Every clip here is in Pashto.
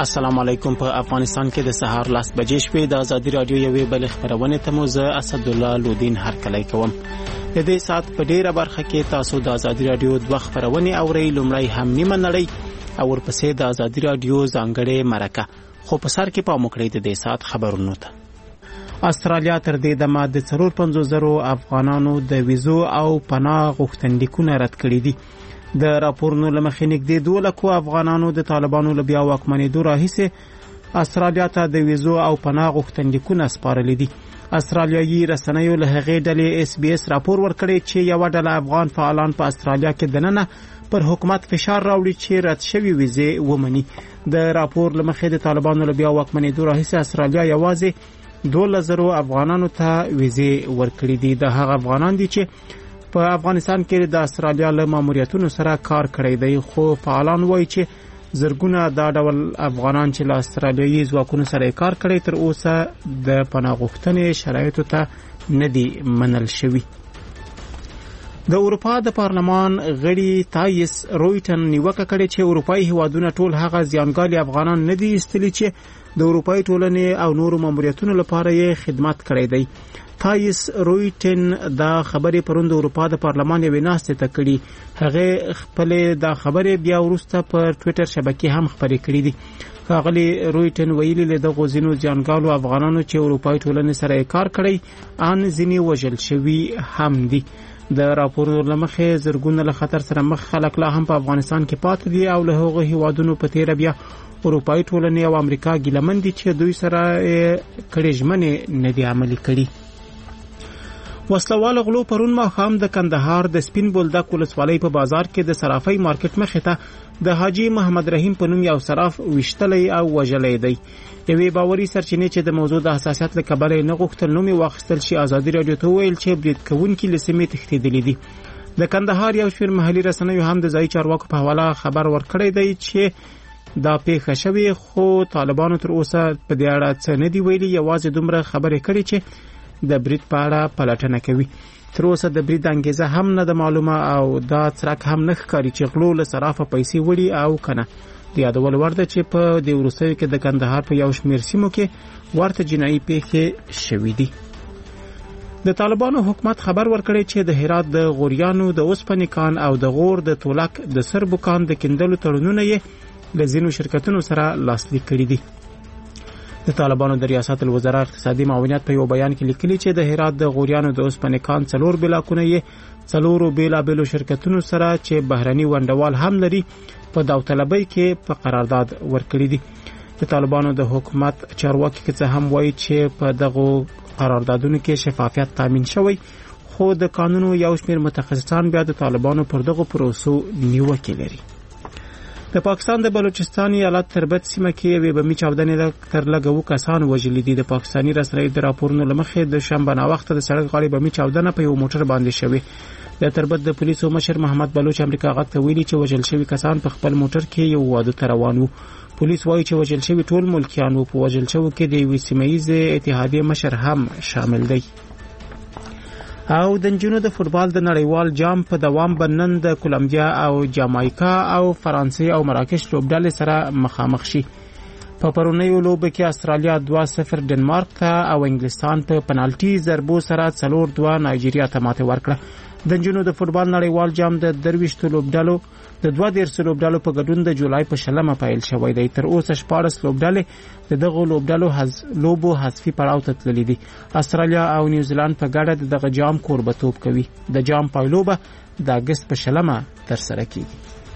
السلام علیکم. په افغانستان کې د سهار 10 بجې شپې د ازادي رادیو یوې بل خبرونه ته مو زه اسد الله لودین هرکلی کوم. د دې سات په ډیره برخه کې تاسو د ازادي رادیو دوه خبرونه اورئ. لومړی هم نیمه نړۍ او ورپسې د ازادي رادیو ځانګړې مرکه. خو په سر کې پام وکړئ د دې سات خبرونو ته. استرالیا تر دې دمه د 450,000 افغانانو د ویزو او پناه غوښتنلیکونه رد کړي دي. د راپورونو لمخې نږدې 2 لک افغانانو د طالبانو له بیا واکمنېدو راهیسې استرالیا ته د ویزو او پناه غوښتنلیکونه سپارلي دي. استرالیایي رسنیو له هغې ډلې SBS راپور ورکړی چې یو ډله افغان فعالان په استرالیا کې دننه پر حکومت فشار راوړي چې رد شوی ویزې ومني. د راپور لمخې د طالبانو له بیا واکمنېدو راهیسې استرالیا یوازې 12,000 افغانانو ته ویزې ورکړي دي. د هغه افغانان دي چې په افغانستان کې د استرالیا له ماموریتونو سره کار کړی دی، خو فعالان وایي چې زرګونه دا ډول افغانان چې له استرالیایي ځواکونو سره کار کړی تر اوسه د پناه غوښتنې شرایطو ته نه دي منل شوي. د اروپا د پارلمان غړي تایس رویټن نیوکه کړې چې اروپایي هیوادونه ټول هغه زیانګالي افغانان نه دي ایستلي چې د اروپایي ټولنې او نورو ماموریتونو لپاره یې خدمت کړی دی. تایس رویټن دا خبرې پرون د اروپا د پارلمان یوې ناستې ته کړي. هغه خپل دا خبرې بیا وروسته پر ټوئیټر شبکې هم خپرې کړې دي. ښاغلي رویټن ویلي له دغو ځینو زیانګالو افغانانو چې اروپایي ټولنې سره کار کړی ان ځینې وژل شوي هم دي. د راپورونو لمخې زرګونه له خطر سره مخ خلک لا هم په افغانستان کې پاتې دي او له هغو هیوادونو په تیره بیا اروپایي ټولنې او امریکا ګیلمن دي چې دوی سره کړي ژمنې نه دي عملي کړي. وسلوال غلو پرون ماښام د کندهار د سپین بولدک ولسوالۍ په بازار کې د صرافۍ مارکیټ مخې ته د حاجی محمد رحیم په نوم یو صراف وشتلی او وژلی دی. یوې باوري سرچینې چې د موضوع د حساسیت له کبله نه غوښتل نوم واخیستل شي ازادي رادیو ته وویل چې برید کوونکي له سیمې تښتېدلي دي. د کندهار یو شمېر محلي رسنیو هم د ځایي چارواکو په حواله خبر ورکړی دی چې دا پیښه شوې، خو طالبانو تر اوسه په دې اړه څه نه دي ویلي. یوازې دومره خبرې کړي چې د برید په اړه پلټنه کوي. تر اوسه د برید انګیزه هم نه ده معلومه او دا څرک هم نه ښکاري چې غلو له صرافه پیسې وړي او کنه. د یادول وړ ده چې په دې وروستیو کې د کندهار په یو شمېر سیمو کې ورته جنایي پیښې شوې دي. د طالبانو حکومت خبر ورکړی چې د هرات د غوریانو د اوسپنې کان او د غور د تولک د سربو کان د کیندلو تړونونه یې له ځینو شرکتونو سره لاسلیک کړي دي. د طالبانو د ریاست الوزرا اقتصادي معاونیت په یو بیان کې لیکلي چې د هرات د غوریانو د اوسپنې کان 4 بلاکونه یې 4 بیلابیلو شرکتونو سره چې بهرني ونډوال هم لري په داوطلبۍ کې په قرارداد ورکړي دي. د طالبانو د حکومت چارواکي که څه هم وایي چې په دغه قراردادونو کې شفافیت تامین شوی، خو د قانونو یو شمېر متخصصان بیا د طالبانو پر دغه پروسو نیوکې لري. د پاکستان د بلوچستان ایالت تربت سیمه کې یوې بمي چاودنې تر لږه 2 کسان وژلي دي. د پاکستاني رسنیو د راپورونو له مخې د شنبه ناوخته د سړک غاړې بمي چاودنه په یو موټر باندې شوې. د تربت د پولیسو مشر محمد بلوچ امریکا غږ ته ویلي چې وژل شوي کسان په خپل موټر کې یو واده ته روان وو. پولیس وایي چې وژل شوي ټول ملکیان وو. په وژل شوو کې د یوې سیمه‌ییزې اتحادیې مشر هم شامل دی. او د نجونو د فوټبال د نړیوال جام په دوام بنن د کولمبیا او جامایکا او فرانسې او مراکش لوبډلې سره مخامخ شي. په پرونیو لوبه کې استرالیا 2-0 ډنمارک ته او انګلستان په پنالټي ضربو سره 4-2 نایجیریا ته ماته ورکړه. د نجونو د فوټبال نړیوال جام د 23 لوبډلو د 12 لوبډلو په ګډون د جولای په 20 پیل شوی دی. تر اوسه 14 لوبډلې د دغه لوبډلو حذفي پړاو ته تللي دي. استرالیا او نیوزیلند په ګډه دغه جام کوربتوب کوي. د جام پایلوبه د اگست په 20 ترسره کیږي.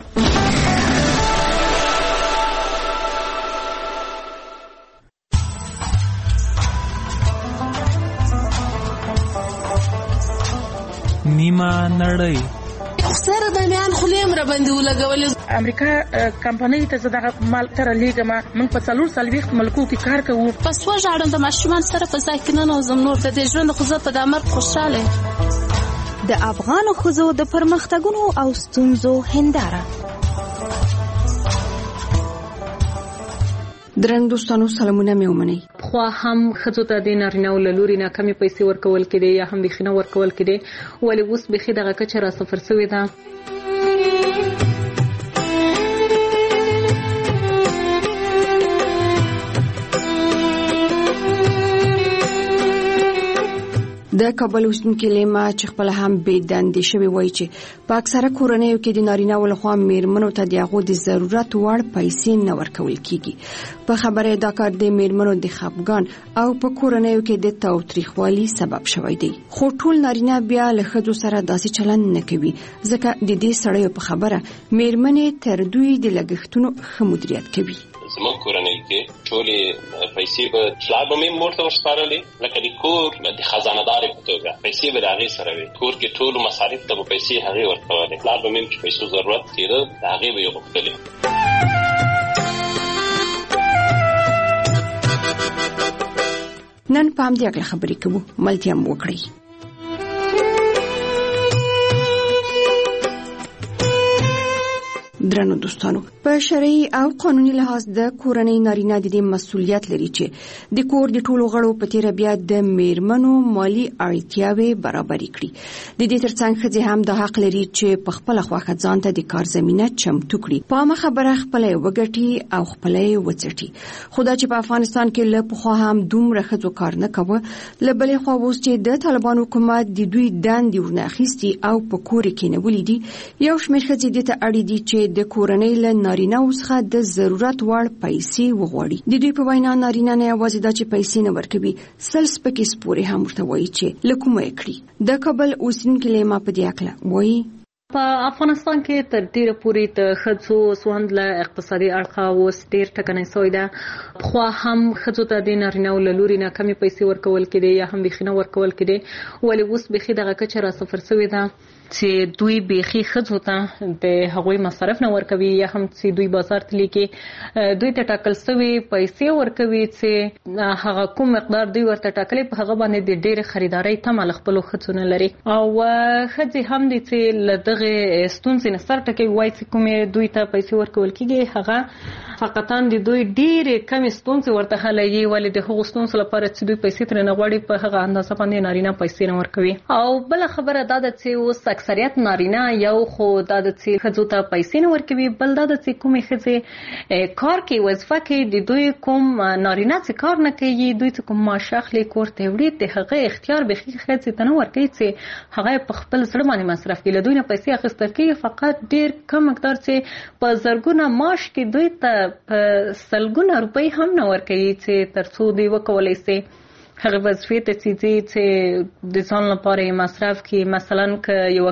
نیمه نړۍ سره د میان خلیم را باندې ولګولې. امریکا کمپنۍ ته زداغه مال تر لیګه من په 4 ملکو کې کار کوو. پس وژاړم د ماشومان سره په ځای کې نه نوزم نور د دې ژوند خو زه په دامر خوشاله. د افغان ښځو د پرمختګونو او ستونزو هنداره. درنګ دوستانو سلامونه مې ومنئ. خو هم خځو ته د نارینه‌و له لوري نه کمې پیسې ورکول کېدې یا هم بېخي نه ورکول کېدې، ولې اوس بېخي دغه کچه را صفر شوې ده. د کابل اوسیدونکي لیما چې خپل هم بې دندې شوی وایي چې په اکثره کورنیو کې د نارینه ولخوا میرمنو ته د هغو د ضرورت وړ پیسې نه ورکول کیږي. په خبره دا کار د میرمنو د خپګان او په کورنیو کې د تاوتریخوالي سبب شوی دی. خو ټول نارینه بیا له ښځو سره داسې چلند نه کوي ځکه د دې سړیو په خبره میرمنې تر دوی د لګښتونو ښه مدیریت کوي. زموږ کورنۍ کې ټولې پیسې به پلار به مې مور ته ورسپارلې لکه د کور د خزانهدارې په توګه پیسې به د هغې سره وي. کور کې ټولو مصارف ته به پیسې هغې ورکولې. پلار به مې چې پیسو ضرورت کېده د هغې به یې غوښتلې. نن په همدې اړه خبرې کوو. ملتیا مو وکړئ. درنو دوستانو، په شرعي او قانوني لحاظ د کورنۍ نارینه د دې مسؤلیت لري چې د کور د ټولو غړو په تیر بیا د میرمنو مالی اړتیاوې برابرې کړي. د دې ترڅنګ ښځې هم د حق لري چې په خپل خوښه ځان ته د کار زمينه چمتو کړي، په عامه خبره خپل وګټي او خپل وڅټي. خو دا چې په افغانستان کې له پخوا هم دومره ښځو کار نه کوي، له بلې خوا اوس چې د طالبان حکومت د دوی دندې ورنه اخیستي او په کور کې کېنولې دي، یو شمېر ښځې دې ته اړ دي چې د کورنۍ له نارینه څخه د ضرورت وړ پیسې وغواړي. د دوی په وینا نارینه نه یوازې دا چې پیسې نه ورکوي، سل سپکې سپورې هم ورته وایي چې له کومه یې کړي. د کابل اوسیدونکي لیما په دې اړه وایي په افغانستان کې تر ډیره پورې د ښځو سوند له اقتصادي اړخه اوس ډیر ټکنی سوی ده. خو هم ښځو ته د نارینه‌و له لوري نه کمې پیسې ورکول کېدې یا هم بیخي نه ورکول کېدې، ولې اوس بیخي دغه کچه راصفر سوې ده چې دوی بیخي ښځو ته د هغوی مصرف نه ورکوي یا هم چې دوی بازار ته لیکي دوی ته ټاکل سوې پیسې ورکوي چې هغه کوم مقدار دوی ورته ټاکلي په هغه باندې د ډېرې خریدارۍ تمه له خپلو ښځو نه لري. او ښځې هم دي چې له دغې ستونزې نه سر ټکوي، وایي چې کومې دوی ته پیسې ورکول کېږي هغه فقطا د دوی ډېرې کمې ستونزې ورته حلوي، ولې د هغو ستونزو لپاره چې دوی پیسې ترې نه غواړي په هغه اندازه باندې نارینه پیسې نه ورکوي. او بله خبره دا ده چې اوس اکثریت نارینه یو خو دا د چې ښځو ته پیسې نه ورکوي، بل دا د چې کومې ښځې کار کوي وظیفه کوي د دوی کوم نارینه چې کار نه کوي دوی چې کوم معاش اخلي کور ته وړي د هغه اختیار بیخي ښځې ته نه ورکوي چې هغه په خپل زړه باندې مصرف کړي. له دوی نه پیسې اخیستل کېږي فقط ډېر کم مقدار چې په زرګونه معاش کې دوی ته په سلګونه روپۍ هم نه ورکوي چې تر څو دوی وکولی سي هغه وظیفې ته چې د ځان لپاره مصرف کړي. مثلا که یوه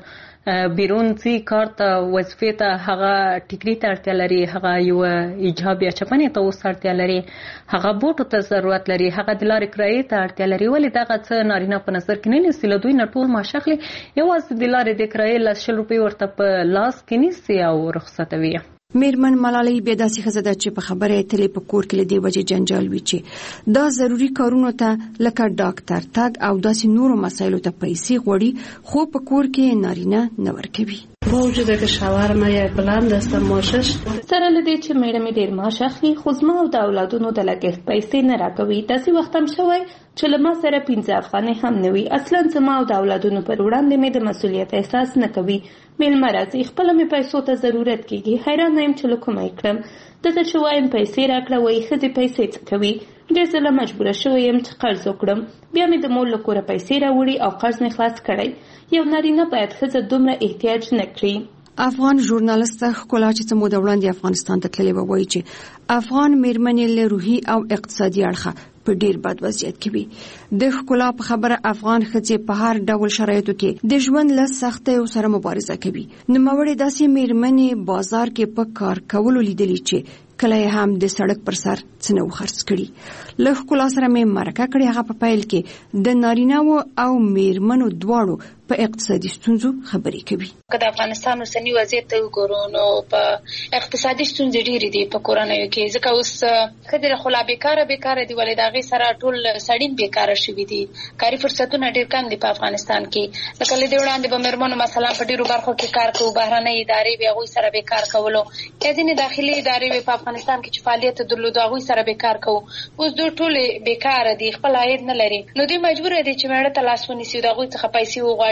ښځه بیرون ځي کار ته وظیفې ته، هغه ټیکري ته اړتیا لري، هغه یوه ایجاب یا چپنې ته اوس اړتیا لري، هغه بوټو ته ضرورت لري، هغه د لارې کرایې ته اړتیا لري، ولې دغه څه نارینه په نظر کې نه نیسي. له دوی نه ټول معاش اخلي، یوازې د لارې د کرایې 100 روپۍ ورته په لاس کې نیسي او رخصتوي. میرمن ملالۍ بیا داسې ښځه ده چې په خبره یې تلې په کور کې له دې وجې جنجال وي چې دا ضروري کارونو ته لکه ډاکټر تګ او داسې نورو مسایلو ته پیسې غواړي، خو په کور کې نارینه نه ورکوي. با وجود که شوهرم یک بلند است ماشش سره لدی چې میړه مې ډیر معاش اخلي، خو زما او د اولادونو د لګښت پیسې نه راکوي. داسې وخت هم شوی چې له ما سره 15 افغانۍ هم نه وي. اصلا زما او د اولادونو پر وړاندې مې د مسؤلیت احساس نه کوي. میلمه راځي، خپله مې پیسو ته ضرورت کېږي، حیرانه یم چې له کومه یې کړم. دته چې وایم پیسې راکړه، وایي ښځې پیسې څه کوي. ډېر ځله مجبوره شوی یم چې قرض وکړم، بیا مې د مور له کوره پیسې راوړي او قرض مې خلاص کړی. یو نارینه باید ښځه دومره احتیاج نه کړي. افغان ژورنالست ښکلا چې څه موده وړاندې افغانستان ته تللې وه وایي چې افغان میرمنې له روحي او اقتصادي اړخه په ډیر بد وضعیت کې وي. د ښکلا په خبره افغان ښځې په هر ډول شرایطو کې د ژوند له سختیو سره مبارزه کوي. نوموړې داسې میرمنې بازار کې په کار کولو لیدلي چې کله هم د سړک پر سر څه نه خرڅ کړي. له ښکلا سره مې مرکه کړې، هغه په پیل کې د نارینه‌و او میرمنو دواړو په اقتصادي ستونزو خبرې کوي. که د افغانستان اوسنی وضعیت ته وګورو نو په اقتصادي ستونزې ډېرې دي په کورنیو کې، ځکه اوس ښځې خو لا بیکاره دي، ولې د هغې سره ټول سړي بیکاره شوي دي. کاري فرصتونه ډېر کم دي په افغانستان کې. لکه له دې وړاندې به مېرمنو مثلا په ډېرو برخو کې کار کوو، بهرنۍ ادارې به هغوی سره به کار کولو، یا ځینې داخلي ادارې به په افغانستان کې چې فعالیت درلودو هغوی سره به کار کوو. اوس دوی ټولې بیکاره دي، خپل عاید نه لري، نو دوی مجبوره دي چې مېړه ته لاس ونیسي، د هغوی څخه پیسې وغواړي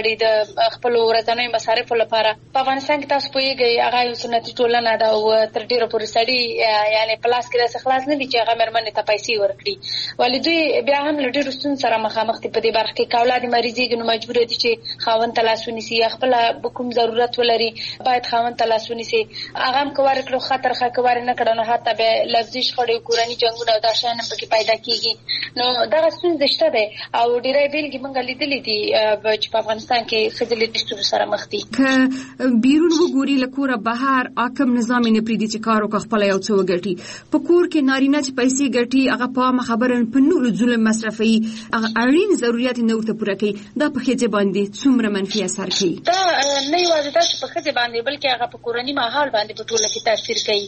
غواړي د خپل ورځنیو مصارفو لپاره. په افغانستان کې تاسو پوهیږئ هغه یو سنتي ټولنه ده او تر ډیره پورې سړي یعنی پلاس کې داسې خلاص نه دي چې هغه مېرمنې ته پیسې ورکړي، ولې دوی بیا هم له ډېرو ستونزو سره مخامخ دي په دې برخه کې. که اولاد مریضېږي نو مجبور دي چې خاوند ته لاس ونیسي، یا خپله کوم ضرورت ولري باید خاوند ته لاس ونیسي. هغه هم که ورکړو ښه ترخه، که ور نه کړو نو حتی بیا لفظي شخړې، کورني جنګونه او دا شیان هم پکې پیدا کېږي. نو دغه ستونزې شته دی او ډېری بېلګې موږ لیدلې دي چې په افغانستان کې ښځې له دې ستونزو سره مخ دي. که بیرون وګوري له کوره بهر حاکم نظام یې نه پرېږدي چې کار وکړي خپله یو څه وګټي. په کور کې نارینه چې پیسې ګټي هغه په عامه خبره په نورو ظلم مصرفوي، هغه اړین ضرورت یې نه ورته پوره کوي. دا په ښځې باندې څومره منفي اثر کوي؟ دا نه یوازې دا چې په ښځې باندې بلکې هغه په کورني ماحول باندې په ټوله کې تاثیر کوي.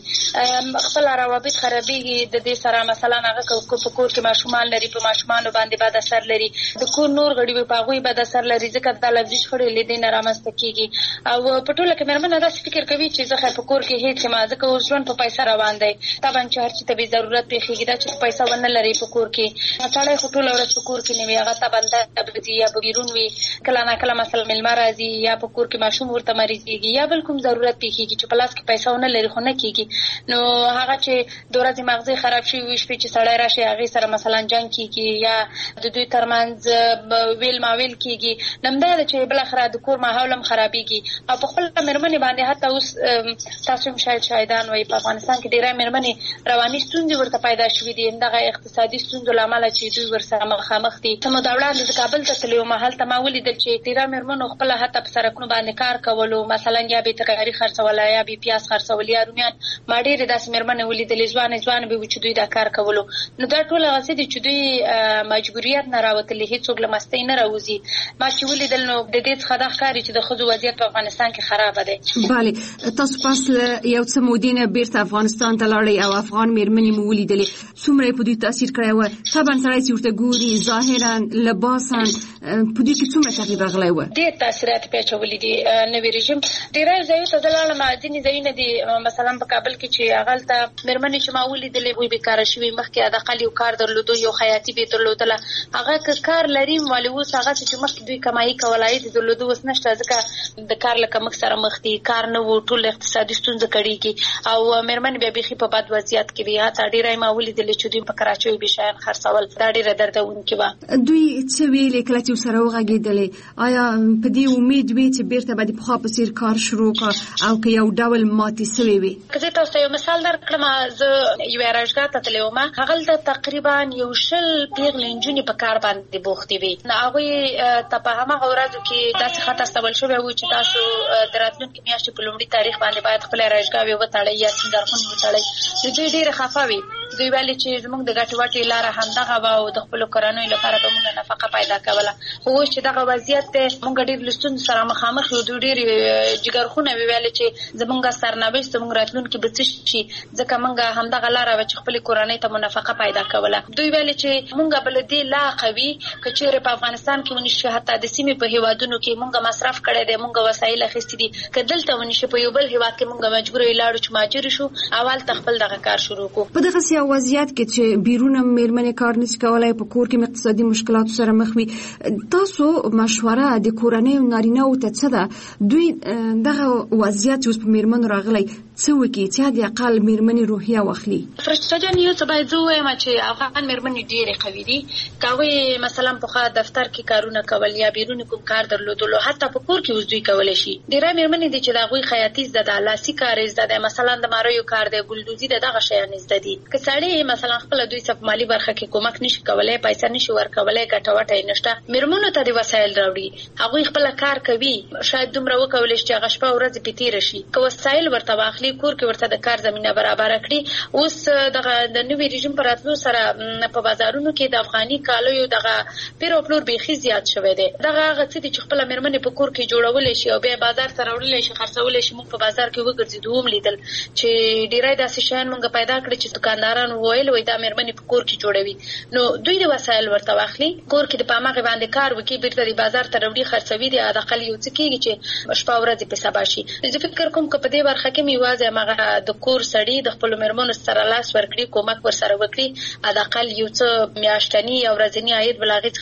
خپل روابط خرابېږي د دې سره. مثلا هغه په کور کې ماشومان لري، په ماشومانو باندې بد اثر لري. د کور نور غړي په هغوی بد اثر لري، ځکه دا لفظي شخړې له دې نه رامنځته کېږي. او په ټوله کې مېرمنه داسې فکر کوي چې زه خیر په کور کې هېڅ یم، ځکه اوس ژوند په پیسه روان دی. طبعا چې هر چي ته بې ضرورت پېښېږي، دا چې پیسه ونه لري په کور کې، سړی خو ټوله ورځ په کور کې نه وي، هغه طبعا به ځي یا به بیرون وي. کله نا کله مثلا مېلمه راځي یا په کور کې ماشوم ورته مریضېږي یا بل کوم ضرورت پېښېږي چې په لاس کې پیسه ونه لري، خو نه کېږي. نو هغه چې د ورځې مغزي خراب شوي وي، شپې چې سړی راشي هغې سره مثلا جنګ کېږي یا د دوی ترمنځ ویل ماویل کېږي. نو همدا ده چې بالاخره د کور ماحول هم خرابېږي. او په خپله مېرمنې باندې حتی اوس تاسو هم شاید شاهدان وئ، په افغانستان کې ډېری مېرمنې رواني ستونزې ورته پیدا شوي دي، همدغه اقتصادي ستونزو له امله چې دوی ورسره مخامخ دي. څه موده وړاندې زه کابل ته تللې وم، هلته ما ولیدل چې ډېری مېرمنو خپله حتی په سړکونو باندې کار کولو، مثلا یا به یې ترکاري خرڅوله یا به یې پیاز خرڅول یا رومیان. ما ډېرې داسې مېرمنې ولیدلې ځوانې به وي چې دوی دا کار کولو. نو دا ټول هغه څه دي چې دوی مجبوریت نه راوتلي، هېڅوک له مستۍ نه راوځي. ما چې ولیدل نو د دې څخه دا ښکاري چې د ښځو وضعیت په افغانستان کې خرابه دی. بله، تاسو پس له یو څه مودې نه بیرته افغانستان ته لاړئ او افغان مېرمنې مو ولیدلې، څومره یې په دوی تاثیر کړی و؟ طبعا سړی چې ورته ګوري ظاهرا لباسا په دوی کې څومره تغییر راغلی و؟ ډېر تاثیرات پې اچولي دي. نوي رژیم ډېری ځایو ته زه لاړم، ځینې ځایونه دي مثلا په کابل کې چې هغلته مېرمنې چې ما ولیدلې وی بېکاره شوي، مخکې حداقل یو کار درلودو، یو خیاطي به یې درلودله. هغه که کار لري ولې اوس هغه چې مخکې دوی کمایي کوله عاید یې درلودو، اوس نشته، ځکه د کار له کمښت سره مخ دي، کار نه و، ټول اقتصادي ستونزه کړېږي او مېرمنې بیا بیخي په بد وضعیت کې دي. حتی ډېری ما ولیدلې چې دوی په کراچیو به شیان خرڅول، دا ډېره دردونکې وه. دوی څه ویلې کله چې ورسره وغږېدلې؟ آیا په دې امید وې چې بیرته به د پخوا په څېر کار شروع کړه او که یو ډول ماتې سوې وې؟ که زه تاسو ته یو مثال درکړم، زه یوې اراژګاه ته تللې وم، هغلته تقریبا 100 پیغلې نجونې په کار باندې بوختې وې. هغوی ته په هماغه ورځو کې داسې خط استول شوی و چې تاسو د راتلونکې میاشتې په لومړي تاریخ باندې باید خپله اراژګاوې وتړئ یا سینګارخونې وتړئ. نو دوی ډېرې خفه وې. دوی ویلې چې زموږ د ګټې وټې لاره همدغه وه او د خپلو کورنیو لپاره به موږ نفقه پیدا کوله. خو اوس چې دغه وضعیت دی، موږ ډېر له ستونزو سره مخامخ یو. دوی ډېرې جګرخونه وې ویلې چې زموږ سرنوشت، زموږ راتلونکي به څه شي، ځکه موږ همدغه لاره وه چې خپلې کورنۍ ته مو نفقه پیدا کوله. دوی ویلې چې موږ به له دې لا قوي که چېرې په افغانستان کې ونشي، حتی د سیمې په هېوادونو کې موږ مصرف کړی دی، موږ وسایل اخیستي دي، که دلته ونشي په یو بل هېواد کې موږ مجبوره یې لاړو چې مهاجر شو او هلته خپل دغه کار شروع کړو. په دغسې یو وضعیت کې چې بیرون مېرمنې کار نشي کولی، په کور کې اقتصادي مشکلاتو سره مخ وي، تاسو مشوره د کورنیو نارینه‌وو ته څه ده؟ دوی دغه وضعیت چې اوس په مېرمنو راغلی څه وکړي چې حد اقل مېرمنې روحیه واخلي؟ فرشته جان، یو څه باید زه ووایم چې افغان مېرمنې ډېرې قوي دي. که هغوی مثلا پخوا دفتر کې کارونه کول یا بیرون کوم کار درلودلو، حتی په کور کې اوس دوی کولی شي. ډېری مېرمنې دي چې د هغوی خیاطي زده ده، لاسي کار یې زده دی، مثلا د ماریو کار دی، ګلدوزي ده، دغه شیان یې زده دي. که سړی مثلا خپله دوی څه په مالي برخه کې کومک نشي کولی، پیسه نشي ورکولی، ګټه وټه یې نشته، مېرمنو ته د وسایل راوړي، هغوی خپله کار کوي، شاید دومره وکولی شي چې هغه شپه ورځ پې تېره شي. که وسایل ورته واخلي، کور کې ورته د کار زمینه برابره کړي. اوس دغه د نوي رژیم په راتلو سره په بازارونو کې د افغاني کالیو دغه پیر او پلور بیخي زیات شوی دی. دغه هغه څه دي چې خپله مېرمنې په کور کې جوړولی شي او بیا بازار ته راوړلی شي، خرڅولی شي. موږ په بازار کې وګرځېدو، هم لیدل چې ډېری داسې شیان موږ پیدا کړي چې دکاندارانو وویل وایي دا مېرمنې په کور کې جوړوي. نو دوی د وسایل ورته واخلي، کور کې د په هماغې باندې کار وکړي، بیرته د بازار ته راوړي، خرڅوي. د حداقل یو څه کېږي چې شپه ورځې پې سبا شي. زه فکر کوم که په دې برخه کې مې یوازې هماغه د کور سړي د خپلو مېرمنو سره لاس ورکړي، کومک ورسره وکړي، حداقل یو څه میاشتني یا ورځني عاید به له هغې